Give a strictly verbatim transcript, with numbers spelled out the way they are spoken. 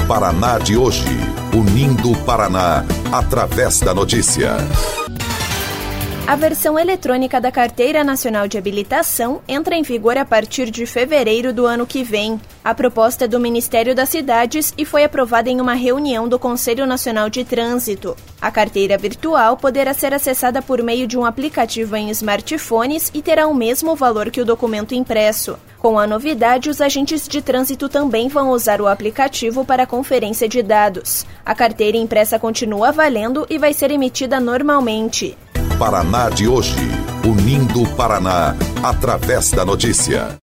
Paraná de hoje, unindo o Paraná através da notícia. A versão eletrônica da Carteira Nacional de Habilitação entra em vigor a partir de fevereiro do ano que vem. A proposta é do Ministério das Cidades e foi aprovada em uma reunião do Conselho Nacional de Trânsito. A carteira virtual poderá ser acessada por meio de um aplicativo em smartphones e terá o mesmo valor que o documento impresso. Com a novidade, os agentes de trânsito também vão usar o aplicativo para conferência de dados. A carteira impressa continua valendo e vai ser emitida normalmente. Paraná de hoje, unindo o Paraná através da notícia.